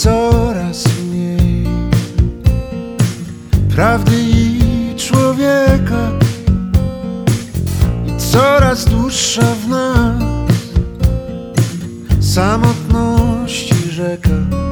coraz mniej prawdy i człowieka i coraz dłuższa w nas samotności rzeka.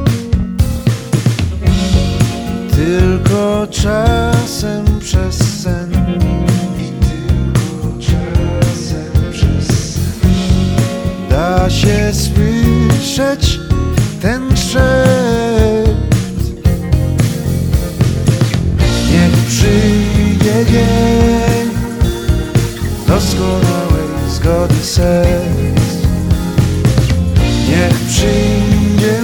Tylko czasem przez sen, tylko czasem przez sen da się słyszeć ten szept. Niech przyjdzie dzień doskonałej zgody serc. Niech przyjdzie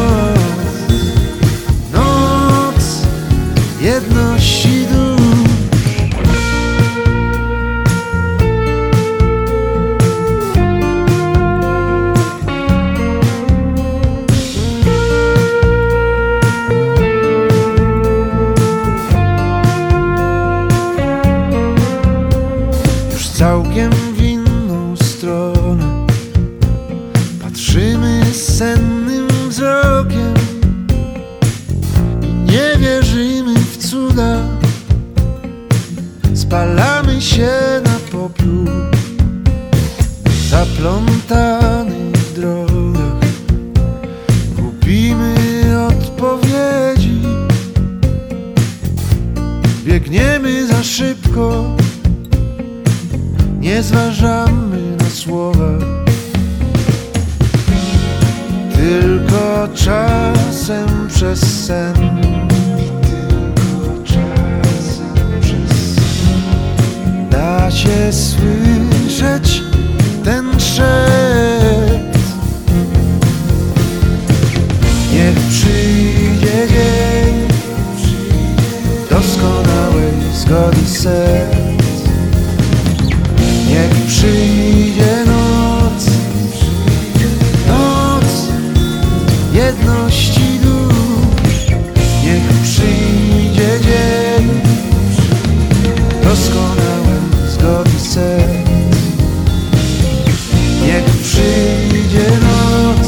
noc jedności dusz. Już całkiem w inną stronę patrzymy sennym wzrokiem i nie wierzymy w cuda. Spalamy się na popiół zaplątanych drogach. Gubimy odpowiedzi, biegniemy za szybko, nie zważamy na słowa. Tylko czasem przez sen, tylko czasem przez sen da się słyszeć ten szept. Niech przyjdzie dzień doskonałej zgody serc. Niech przyjdzie noc jedności dusz. Niech przyjdzie dzień doskonałej zgody serc. Niech przyjdzie noc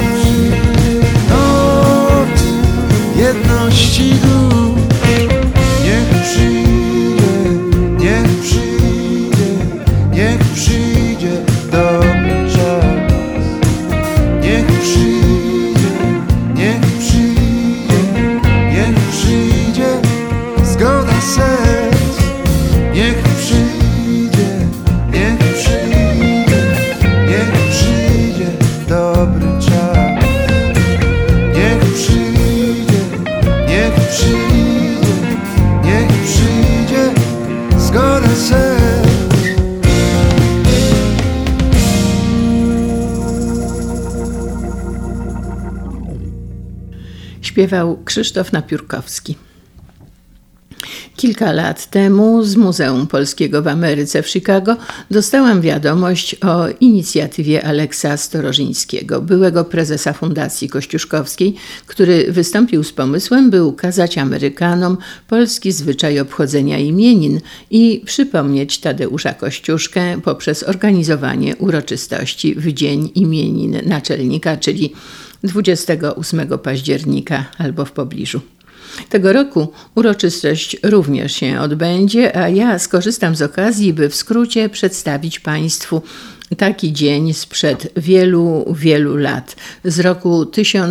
jedności dusz. Niech przyjdzie, niech przyjdzie, niech przyjdzie dobry czas. Niech przyjdzie, niech przyjdzie, niech przyjdzie zgoda serc. Niech przyjdzie, niech przyjdzie, niech przyjdzie dobry czas. Niech przyjdzie, niech przyjdzie, niech przyjdzie zgoda serc. Śpiewał Krzysztof Napiórkowski. Kilka lat temu z Muzeum Polskiego w Ameryce w Chicago dostałam wiadomość o inicjatywie Aleksa Storożyńskiego, byłego prezesa Fundacji Kościuszkowskiej, który wystąpił z pomysłem, by ukazać Amerykanom polski zwyczaj obchodzenia imienin i przypomnieć Tadeusza Kościuszkę poprzez organizowanie uroczystości w dzień imienin naczelnika, czyli 28 października albo w pobliżu. Tego roku uroczystość również się odbędzie, a ja skorzystam z okazji, by w skrócie przedstawić Państwu taki dzień sprzed wielu, wielu lat, z roku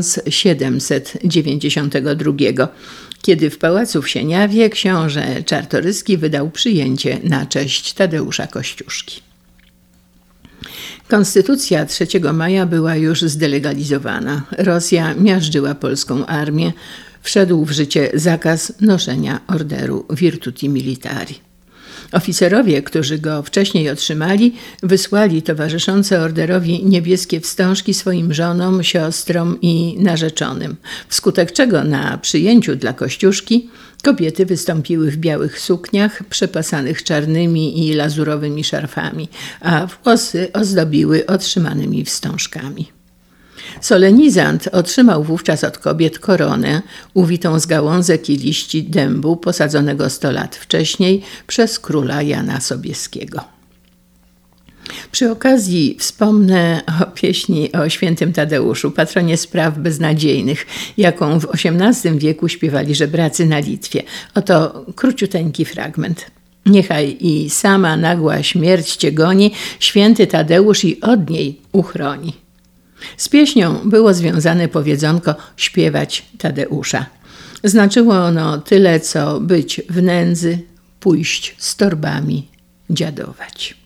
1792, kiedy w Pałacu w Sieniawie książę Czartoryski wydał przyjęcie na cześć Tadeusza Kościuszki. Konstytucja 3 maja była już zdelegalizowana. Rosja miażdżyła polską armię. Wszedł w życie zakaz noszenia orderu Virtuti Militari. Oficerowie, którzy go wcześniej otrzymali, wysłali towarzyszące orderowi niebieskie wstążki swoim żonom, siostrom i narzeczonym, wskutek czego na przyjęciu dla Kościuszki kobiety wystąpiły w białych sukniach przepasanych czarnymi i lazurowymi szarfami, a włosy ozdobiły otrzymanymi wstążkami. Solenizant otrzymał wówczas od kobiet koronę uwitą z gałązek i liści dębu posadzonego 100 lat wcześniej przez króla Jana Sobieskiego. Przy okazji wspomnę o pieśni o świętym Tadeuszu, patronie spraw beznadziejnych, jaką w XVIII wieku śpiewali żebracy na Litwie. Oto króciuteńki fragment. Niechaj i sama nagła śmierć cię goni, święty Tadeusz i od niej uchroni. Z pieśnią było związane powiedzonko śpiewać Tadeusza. Znaczyło ono tyle, co być w nędzy, pójść z torbami, dziadować.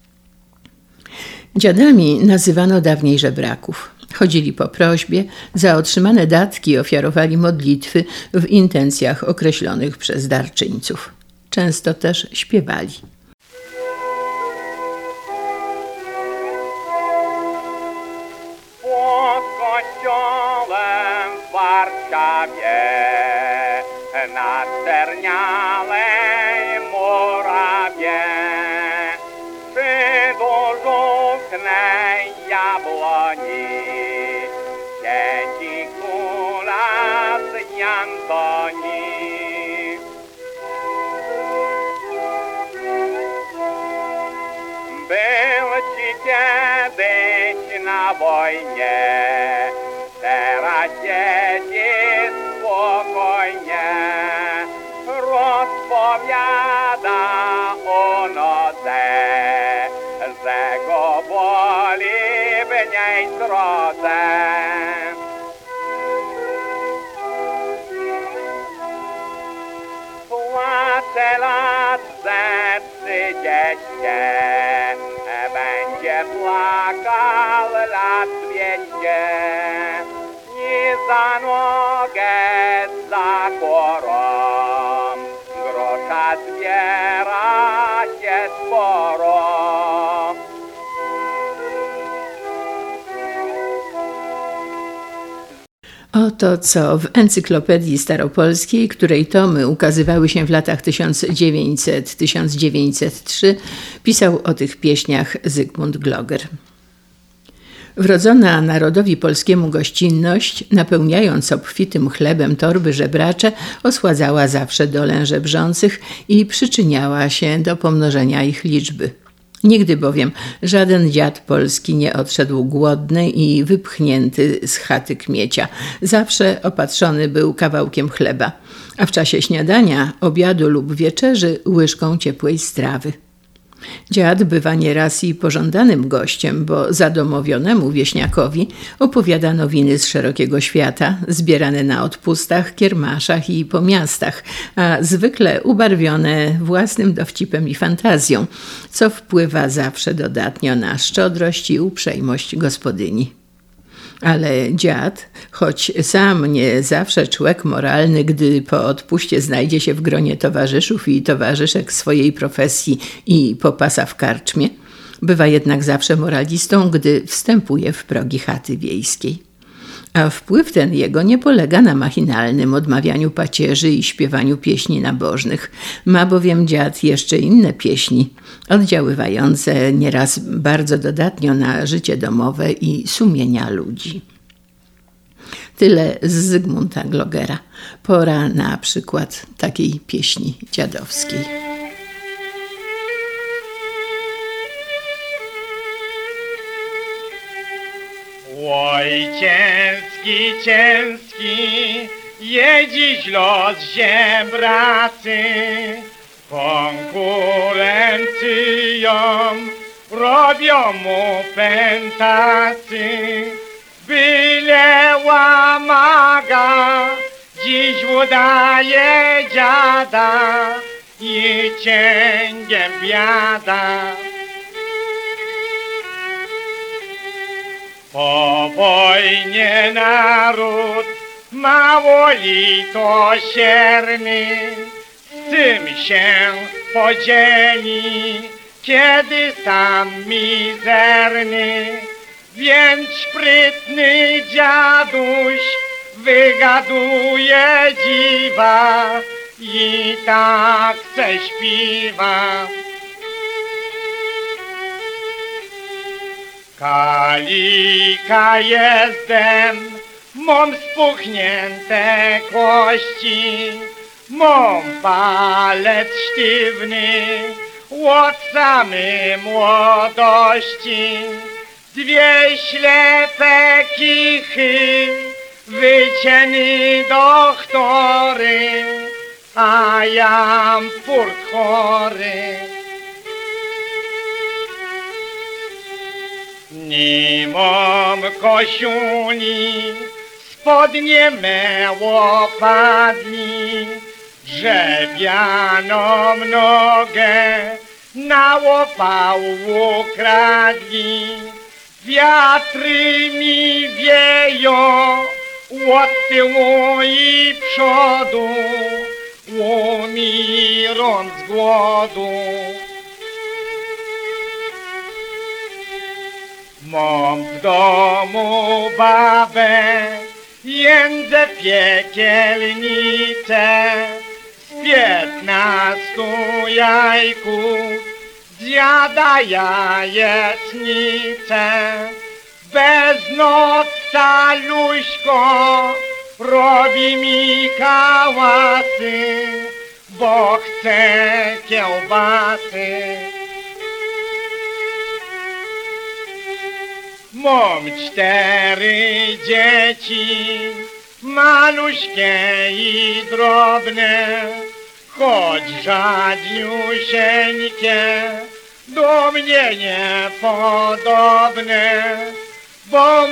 Dziadami nazywano dawniej żebraków. Chodzili po prośbie, za otrzymane datki ofiarowali modlitwy w intencjach określonych przez darczyńców. Często też śpiewali. Pod kościołem w Warszawie na czerniałej murawie przy dużuchnej jabloni siedzi kula z Antoni. Był ci kiedyś na wojnie, teraz siedzi spokojnie, rozpowiada o nodze, że go boli w niej drodze. Płacze lat ze 30, będzie płakał lat 200 i za nogę za korą grosza zbiera się sporo. Oto co w Encyklopedii Staropolskiej, której tomy ukazywały się w latach 1900-1903, pisał o tych pieśniach Zygmunt Gloger. Wrodzona narodowi polskiemu gościnność, napełniając obfitym chlebem torby żebracze, osładzała zawsze dolę żebrzących i przyczyniała się do pomnożenia ich liczby. Nigdy bowiem żaden dziad polski nie odszedł głodny i wypchnięty z chaty kmiecia. Zawsze opatrzony był kawałkiem chleba, a w czasie śniadania, obiadu lub wieczerzy łyżką ciepłej strawy. Dziad bywa nieraz i pożądanym gościem, bo zadomowionemu wieśniakowi opowiada nowiny z szerokiego świata, zbierane na odpustach, kiermaszach i po miastach, a zwykle ubarwione własnym dowcipem i fantazją, co wpływa zawsze dodatnio na szczodrość i uprzejmość gospodyni. Ale dziad, choć sam nie zawsze człek moralny, gdy po odpuście znajdzie się w gronie towarzyszów i towarzyszek swojej profesji i popasa w karczmie, bywa jednak zawsze moralistą, gdy wstępuje w progi chaty wiejskiej. A wpływ ten jego nie polega na machinalnym odmawianiu pacierzy i śpiewaniu pieśni nabożnych. Ma bowiem dziad jeszcze inne pieśni, oddziaływające nieraz bardzo dodatnio na życie domowe i sumienia ludzi. Tyle z Zygmunta Glogera. Pora na przykład takiej pieśni dziadowskiej. Oj, ciężki jest dziś los żebracy, konkurencją robią mu pętacy. Byle łamaga dziś udaje dziada i cięgiem biada. Po wojnie naród mało litosierny, z tym się podzieli, kiedy sam mizerny. Więc sprytny dziaduś wygaduje dziwa i tak se śpiewa. Kalika jestem, mam spuchnięte kości, mam palec sztywny, od samej młodości. Dwie ślepe kichy, wycieny doktory, a jam furt chory. Nie mam koszuli, spodnie me opadli, grzebianą nogę na łopału ukradli. Wiatry mi wieją od tyłu i przodu, umieram z głodu. Mam w domu babę, jędzę piekielnicę, z 15 jajków, dziada jajecznicę. Bez noca Luśko robi mi hałasy, bo chce kiełbasy. Mam 4 dzieci, maluśkie i drobne, choć rzadniusieńkie, do mnie niepodobne. Bom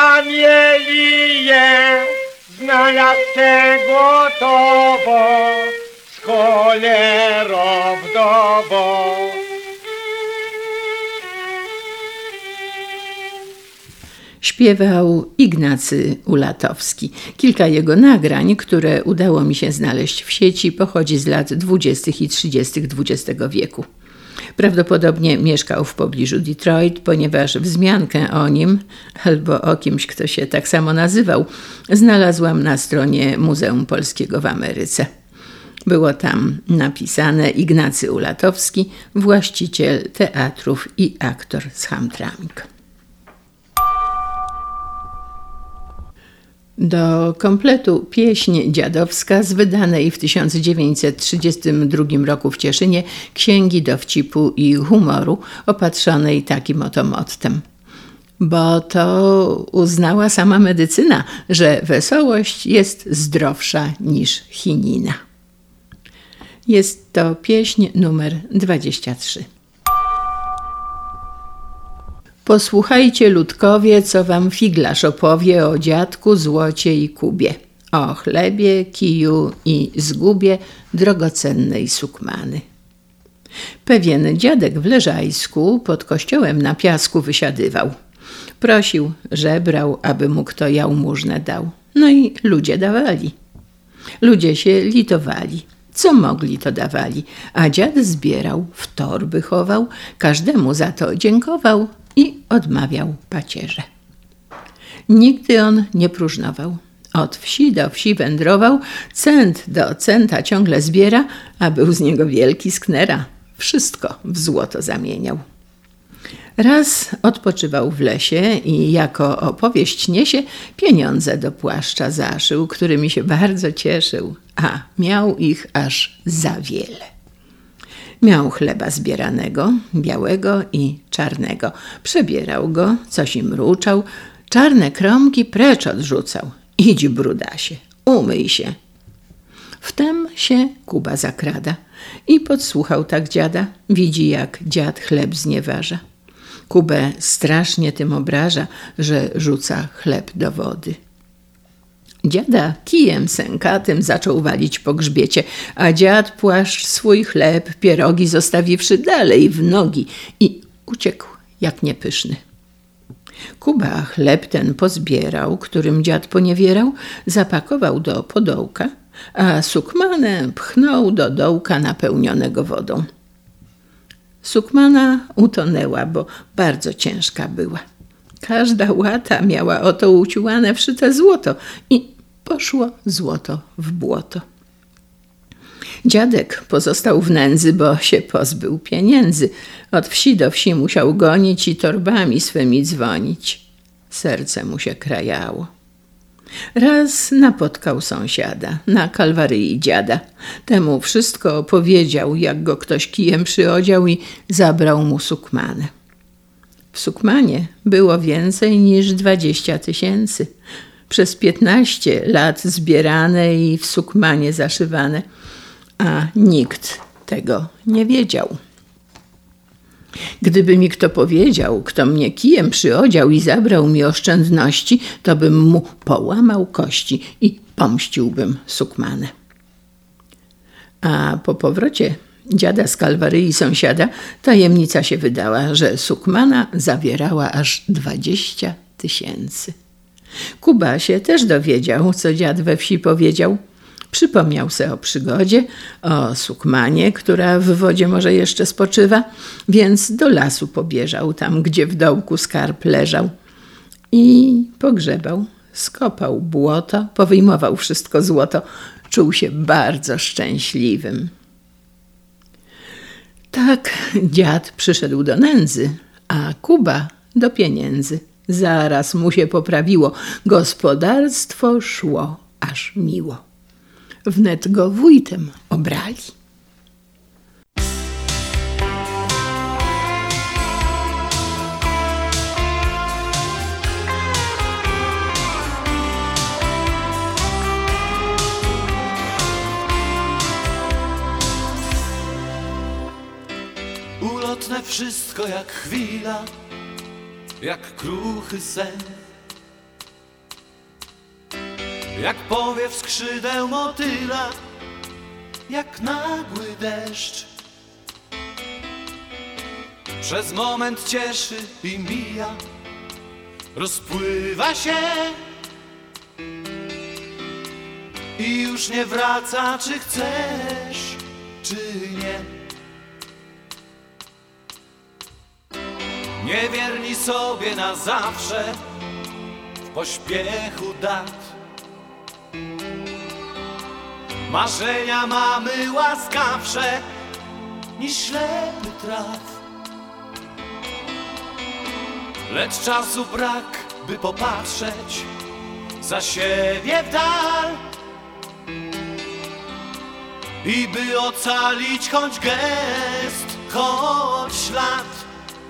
familię znalazł tego tobo, z cholerą wdową. Śpiewał Ignacy Ulatowski. Kilka jego nagrań, które udało mi się znaleźć w sieci, pochodzi z lat 20. i 30. XX wieku. Prawdopodobnie mieszkał w pobliżu Detroit, ponieważ wzmiankę o nim, albo o kimś, kto się tak samo nazywał, znalazłam na stronie Muzeum Polskiego w Ameryce. Było tam napisane: Ignacy Ulatowski, właściciel teatrów i aktor z Hamtramck. Do kompletu Pieśń dziadowska z wydanej w 1932 roku w Cieszynie Księgi dowcipu i humoru, opatrzonej takim oto mottem. Bo to uznała sama medycyna, że wesołość jest zdrowsza niż chinina. Jest to pieśń numer 23. Posłuchajcie, ludkowie, co wam figlarz opowie o dziadku, złocie i kubie, o chlebie, kiju i zgubie drogocennej sukmany. Pewien dziadek w Leżajsku pod kościołem na piasku wysiadywał. Prosił, żebrał, aby mu kto jałmużnę dał. No i ludzie dawali. Ludzie się litowali. Co mogli, to dawali, a dziad zbierał, w torby chował, każdemu za to dziękował i odmawiał pacierze. Nigdy on nie próżnował. Od wsi do wsi wędrował, cent do centa ciągle zbiera, a był z niego wielki sknera. Wszystko w złoto zamieniał. Raz odpoczywał w lesie i jako opowieść niesie, pieniądze do płaszcza zaszył, którymi się bardzo cieszył, a miał ich aż za wiele. Miał chleba zbieranego, białego i czarnego. Przebierał go, coś im mruczał, czarne kromki precz odrzucał. Idź, brudasie, umyj się. Wtem się Kuba zakrada i podsłuchał tak dziada. Widzi, jak dziad chleb znieważa. Kubę strasznie tym obraża, że rzuca chleb do wody. Dziada kijem sękatym zaczął walić po grzbiecie, a dziad płaszcz swój chleb, pierogi zostawiwszy dalej w nogi i uciekł jak niepyszny. Kuba chleb ten pozbierał, którym dziad poniewierał, zapakował do podołka, a sukmanę pchnął do dołka napełnionego wodą. Sukmana utonęła, bo bardzo ciężka była. Każda łata miała oto uciułane wszyte złoto i poszło złoto w błoto. Dziadek pozostał w nędzy, bo się pozbył pieniędzy. Od wsi do wsi musiał gonić i torbami swymi dzwonić. Serce mu się krajało. Raz napotkał sąsiada na Kalwaryi dziada. Temu wszystko opowiedział, jak go ktoś kijem przyodział i zabrał mu sukmanę. W sukmanie było więcej niż 20 000. Przez 15 lat zbierane i w sukmanie zaszywane, a nikt tego nie wiedział. Gdyby mi kto powiedział, kto mnie kijem przyodział i zabrał mi oszczędności, to bym mu połamał kości i pomściłbym sukmanę. A po powrocie dziada z Kalwaryi sąsiada tajemnica się wydała, że sukmana zawierała aż 20 000. Kuba się też dowiedział, co dziad we wsi powiedział. Przypomniał se o przygodzie, o sukmanie, która w wodzie może jeszcze spoczywa, więc do lasu pobieżał, tam gdzie w dołku skarb leżał. I pogrzebał, skopał błoto, powyjmował wszystko złoto. Czuł się bardzo szczęśliwym. Tak dziad przyszedł do nędzy, a Kuba do pieniędzy. Zaraz mu się poprawiło, gospodarstwo szło aż miło. Wnet go wójtem obrali. Ulotne wszystko jak chwila, jak kruchy sen, jak powiew skrzydeł motyla, jak nagły deszcz. Przez moment cieszy i mija, rozpływa się i już nie wraca, czy chcesz, czy nie. Niewierni sobie na zawsze w pośpiechu dat. Marzenia mamy łaskawsze niż ślepy traf. Lecz czasu brak, by popatrzeć za siebie w dal i by ocalić choć gest, choć ślad.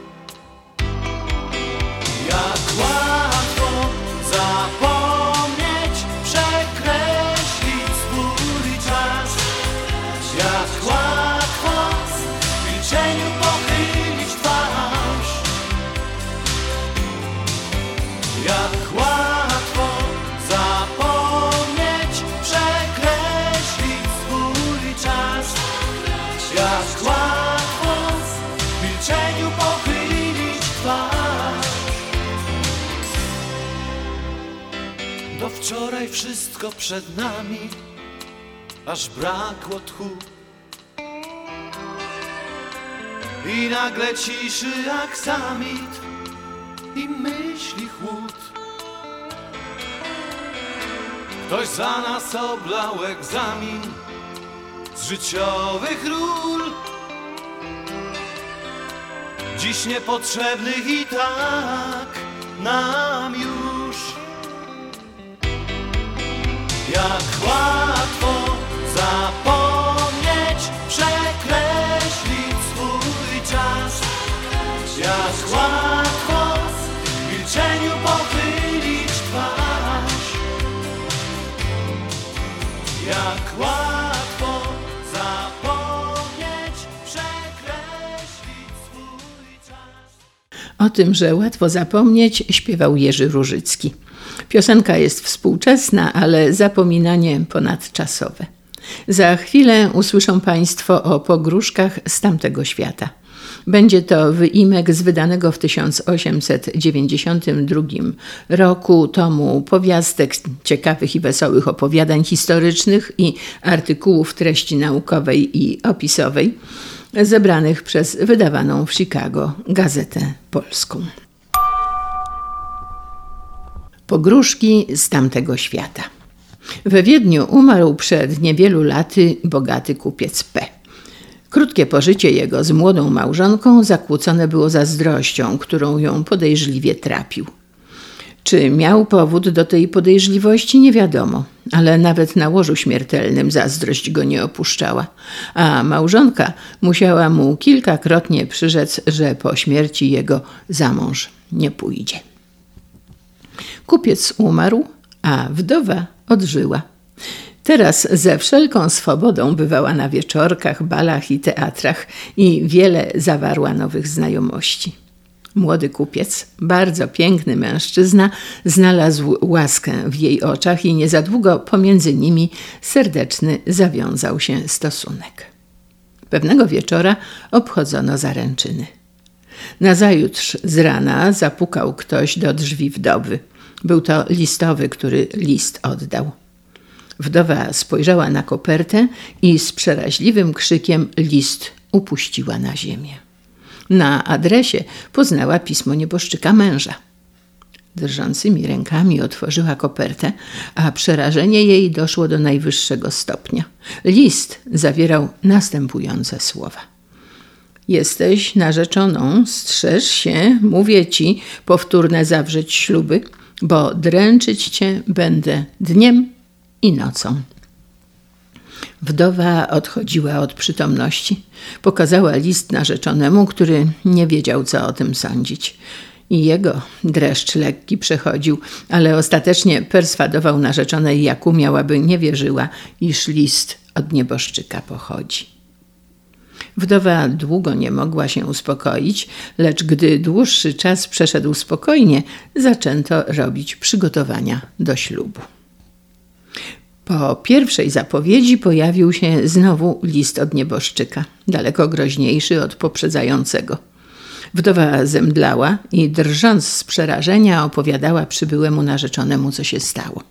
Jak łatwo zapomnieć, przekreślić swój czas. Jak łatwo w milczeniu pochylić twarz. Jak łatwo zapomnieć, przekreślić swój czas. Jak łatwo w milczeniu pochylić twarz. Do wczoraj wszystko przed nami, aż brakło tchu. I nagle ciszy aksamit i myśli chłód. Ktoś za nas oblał egzamin z życiowych ról, dziś niepotrzebnych i tak nam już. Jak łatwo zapomnieć, przekreślić swój czas. Jak łatwo w milczeniu pochylić twarz. Jak łatwo zapomnieć, przekreślić swój czas. O tym, że łatwo zapomnieć, śpiewał Jerzy Różycki. Piosenka jest współczesna, ale zapominanie ponadczasowe. Za chwilę usłyszą Państwo o pogróżkach z tamtego świata. Będzie to wyimek z wydanego w 1892 roku tomu powiastek ciekawych i wesołych opowiadań historycznych i artykułów treści naukowej i opisowej, zebranych przez wydawaną w Chicago Gazetę Polską. Pogróżki z tamtego świata. We Wiedniu umarł przed niewielu laty bogaty kupiec P. Krótkie pożycie jego z młodą małżonką zakłócone było zazdrością, którą ją podejrzliwie trapił. Czy miał powód do tej podejrzliwości, nie wiadomo, ale nawet na łożu śmiertelnym zazdrość go nie opuszczała, a małżonka musiała mu kilkakrotnie przyrzec, że po śmierci jego za mąż nie pójdzie. Kupiec umarł, a wdowa odżyła. Teraz ze wszelką swobodą bywała na wieczorkach, balach i teatrach i wiele zawarła nowych znajomości. Młody kupiec, bardzo piękny mężczyzna, znalazł łaskę w jej oczach i niezadługo pomiędzy nimi serdeczny zawiązał się stosunek. Pewnego wieczora obchodzono zaręczyny. Nazajutrz z rana zapukał ktoś do drzwi wdowy. Był to listowy, który list oddał. Wdowa spojrzała na kopertę i z przeraźliwym krzykiem list upuściła na ziemię. Na adresie poznała pismo nieboszczyka męża. Drżącymi rękami otworzyła kopertę, a przerażenie jej doszło do najwyższego stopnia. List zawierał następujące słowa. Jesteś narzeczoną, strzeż się, mówię ci, powtórne zawrzeć śluby, bo dręczyć cię będę dniem i nocą. Wdowa odchodziła od przytomności. Pokazała list narzeczonemu, który nie wiedział, co o tym sądzić. I jego dreszcz lekki przechodził, ale ostatecznie perswadował narzeczonej, jak umiał, aby nie wierzyła, iż list od nieboszczyka pochodzi. Wdowa długo nie mogła się uspokoić, lecz gdy dłuższy czas przeszedł spokojnie, zaczęto robić przygotowania do ślubu. Po pierwszej zapowiedzi pojawił się znowu list od nieboszczyka, daleko groźniejszy od poprzedzającego. Wdowa zemdlała i drżąc z przerażenia opowiadała przybyłemu narzeczonemu, co się stało.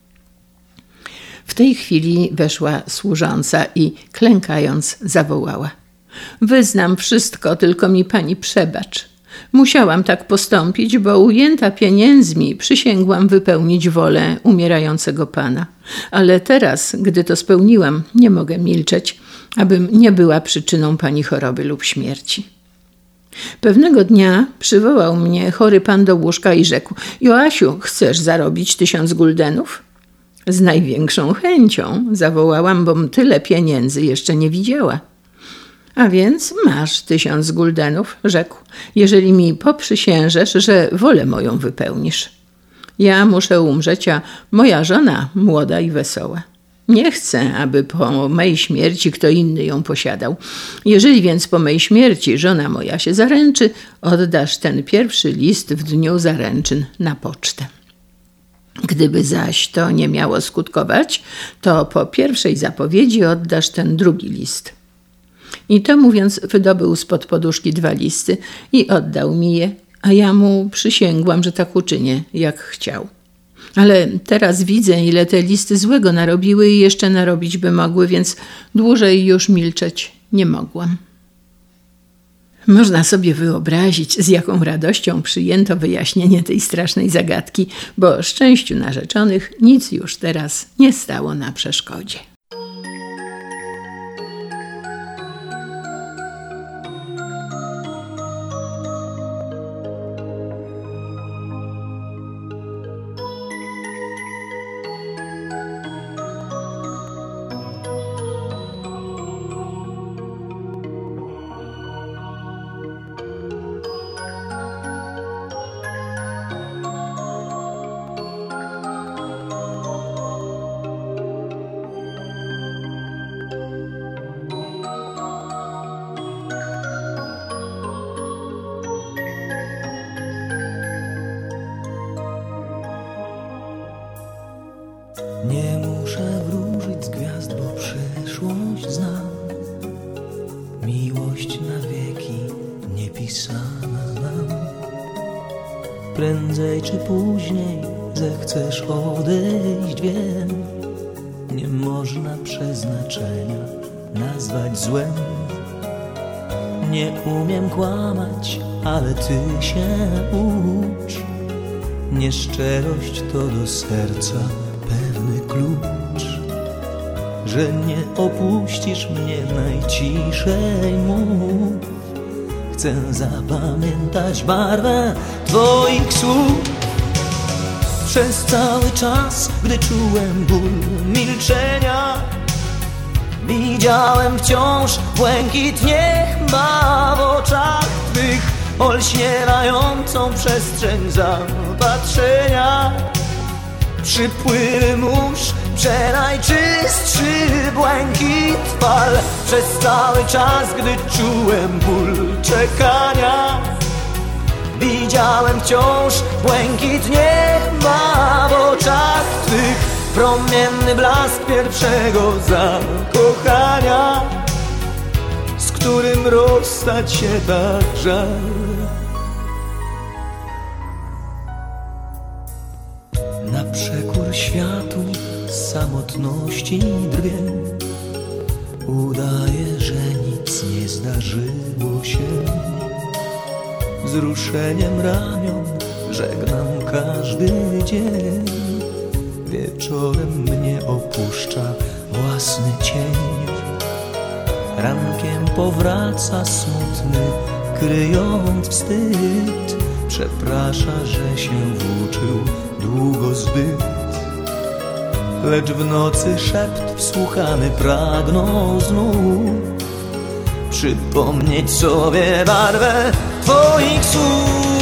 W tej chwili weszła służąca i klękając zawołała. Wyznam wszystko, tylko mi pani przebacz. Musiałam tak postąpić, bo ujęta pieniędzmi przysięgłam wypełnić wolę umierającego pana. Ale teraz, gdy to spełniłam, nie mogę milczeć, abym nie była przyczyną pani choroby lub śmierci. Pewnego dnia przywołał mnie chory pan do łóżka i rzekł: Joasiu, chcesz zarobić 1000 guldenów? Z największą chęcią, zawołałam, bom tyle pieniędzy jeszcze nie widziała. A więc masz 1000 guldenów, rzekł, jeżeli mi poprzysiężesz, że wolę moją wypełnisz. Ja muszę umrzeć, a moja żona młoda i wesoła. Nie chcę, aby po mej śmierci kto inny ją posiadał. Jeżeli więc po mej śmierci żona moja się zaręczy, oddasz ten pierwszy list w dniu zaręczyn na pocztę. Gdyby zaś to nie miało skutkować, to po pierwszej zapowiedzi oddasz ten drugi list. I to mówiąc wydobył spod poduszki 2 listy i oddał mi je, a ja mu przysięgłam, że tak uczynię, jak chciał. Ale teraz widzę, ile te listy złego narobiły i jeszcze narobić by mogły, więc dłużej już milczeć nie mogłam. Można sobie wyobrazić, z jaką radością przyjęto wyjaśnienie tej strasznej zagadki, bo szczęściu narzeczonych nic już teraz nie stało na przeszkodzie. Nie muszę wróżyć z gwiazd, bo przyszłość znam. Miłość na wieki niepisana nam. Prędzej czy później zechcesz odejść, wiem. Nie można przeznaczenia nazwać złem. Nie umiem kłamać, ale ty się ucz. Nieszczerość to do serca pewny klucz, że nie opuścisz mnie najciszej mów. Chcę zapamiętać barwę twoich słów. Przez cały czas, gdy czułem ból milczenia, widziałem wciąż błękit nieba w oczach Twych, olśniewającą przestrzeń zapatrzenia. Przypływy mórz, przenajczystszy błękit fal. Przez cały czas, gdy czułem ból czekania, widziałem wciąż błękit nieba w oczach Twych, promienny blask pierwszego zakochania, z którym rozstać się tak żal. Na przekór światu samotności drwię, udaję, że nic nie zdarzyło się. Wzruszeniem ramion żegnam każdy dzień. Wieczorem mnie opuszcza własny cień. Rankiem powraca smutny, kryjąc wstyd. Przeprasza, że się włóczył długo zbyt. Lecz w nocy szept wsłuchany pragną znów przypomnieć sobie barwę Twoich słów.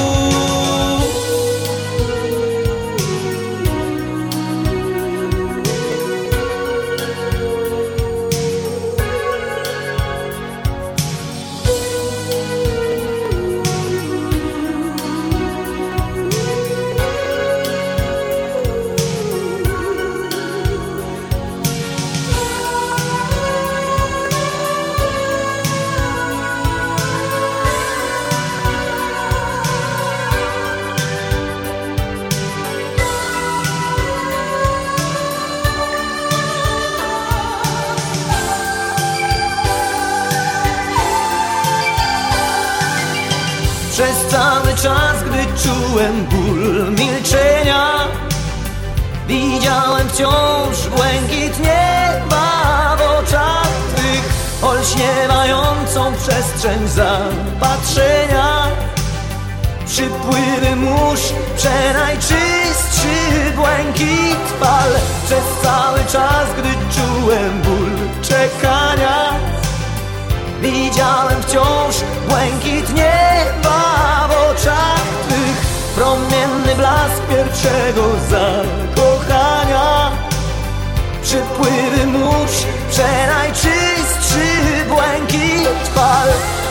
Przez cały czas, gdy czułem ból milczenia, widziałem wciąż błękit nieba w oczach Twych, olśniewającą przestrzeń zapatrzenia. Przypływy mórz, przenajczystszy błękit fal. Przez cały czas, gdy czułem ból czekania, widziałem wciąż błękit nieba w oczach Twych, promienny blask pierwszego zakochania. Przypływy mórz, przenajczystszy błękit fal.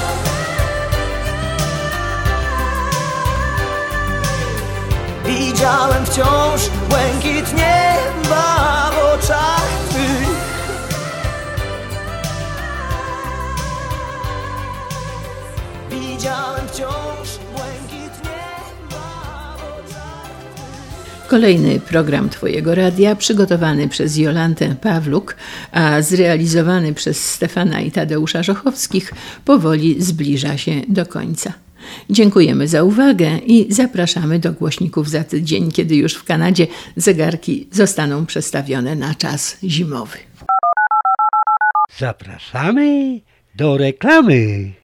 Widziałem wciąż błękit nieba w oczach Twych. Widziałem wciąż błękit nieba w oczach Twych. Kolejny program Twojego Radia, przygotowany przez Jolantę Pawluk, a zrealizowany przez Stefana i Tadeusza Żochowskich, powoli zbliża się do końca. Dziękujemy za uwagę i zapraszamy do głośników za tydzień, kiedy już w Kanadzie zegarki zostaną przestawione na czas zimowy. Zapraszamy do reklamy.